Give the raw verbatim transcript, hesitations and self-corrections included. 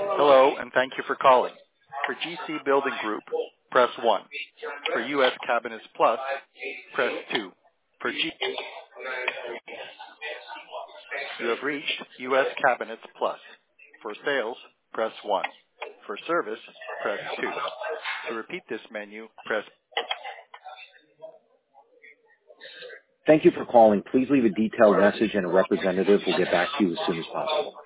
Hello, and thank you for calling. For G C Building Group, press one. For U S Cabinets Plus, press two. For G, you have reached U S Cabinets Plus. For sales, press one. For service, press two. To repeat this menu, press. Thank you for calling. Please leave a detailed message and a representative will get back to you as soon as possible.